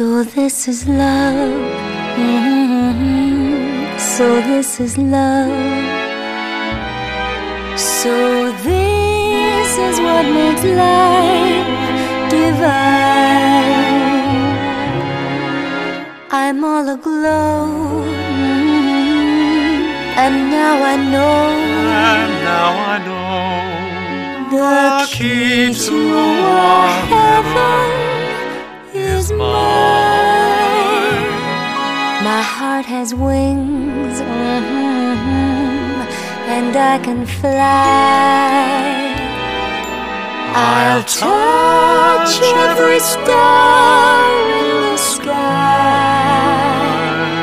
So this is love. So this is love. So this is what makes life divine. I'm all aglow, and now I know. The key to heaven is mine. My heart has wings, and I can fly. I'll touch every star in the sky.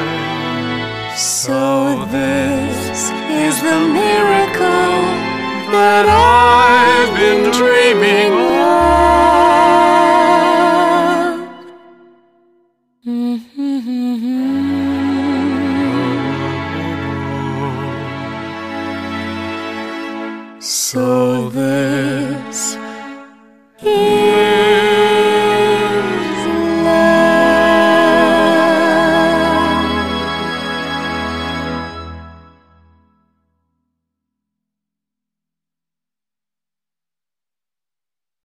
So this is the miracle that I've been dreaming of. So this is